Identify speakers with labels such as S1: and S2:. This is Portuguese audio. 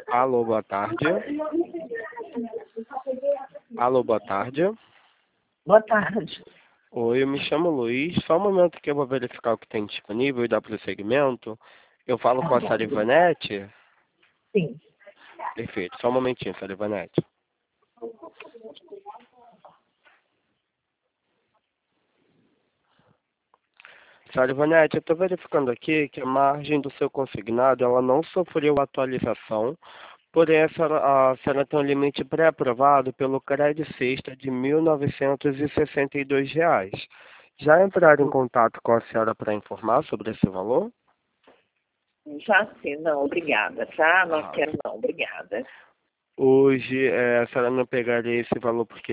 S1: Alô, boa tarde. Alô, boa tarde.
S2: Boa tarde.
S1: Oi, eu me chamo Luiz. Só um momento que eu vou verificar o que tem disponível e dar prosseguimento. Eu falo com a Sarivanete?
S2: Sim.
S1: Perfeito. Só um momentinho, Sarivanete. Sarivanete, eu estou verificando aqui que a margem do seu consignado ela não sofreu atualização, porém a senhora tem um limite pré-aprovado pelo CRED Sexta de R$ 1.962. Já entraram em contato com a senhora para informar sobre esse valor?
S2: Já sim, não, obrigada, tá? Não
S1: Ah,
S2: quero não, obrigada.
S1: Hoje a senhora não pegaria esse valor porque